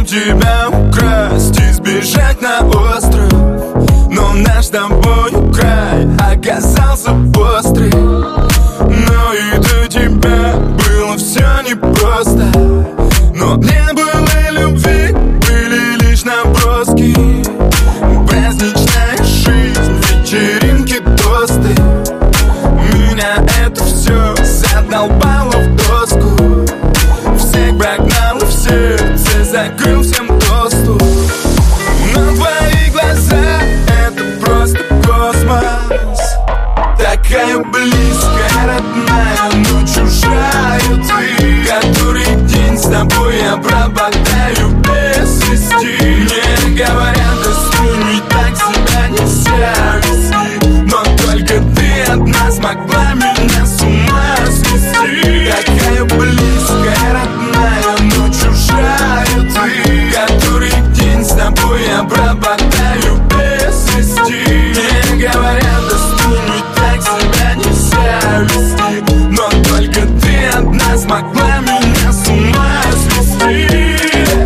тебя украсть и сбежать на остров, но наш с тобою край оказался острый. Но и до тебя было все непросто, но не было любви, были лишь наброски. Праздничная жизнь, вечеринки, тосты. Меня это все задолбало в доску. Всех прогнал и в сердце закрыл всем доступ. Но твои глаза — это просто космос. Такая близкая, родная, но чужая ты. Который день с тобой я пропадаю без вести. Мне говорят, да сплю, ведь так себя нельзя вести. Но только ты одна смогла меня с ума свести. Такая близкая, родная, но чужая ты. Который день с тобой я пропадаю без вести. Мне говорят, да сплю, ведь так себя нельзя вести. Но только ты одна смогла меня с ума свести.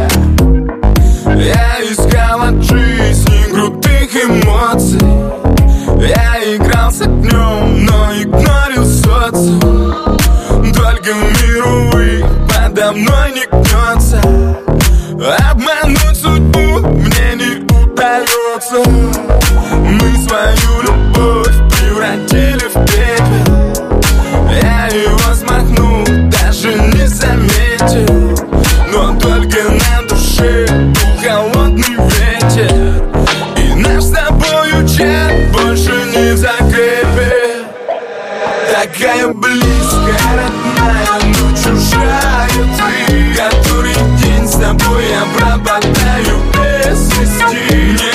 Я искал от жизни крутых эмоций. Я играл с огнем, но игнорил социум. Только мир, увы, подо мной не гнется. Обмануть судьбу мне не удается. Мы свою любовь превратили в пепел. Я его смахнул, даже не заметил. Но только на душе был холодный ветер. И наш с тобою чат больше не закрепит. Такая близкая, родная, но чужая ты. Который день с тобой я пропадаю без вести.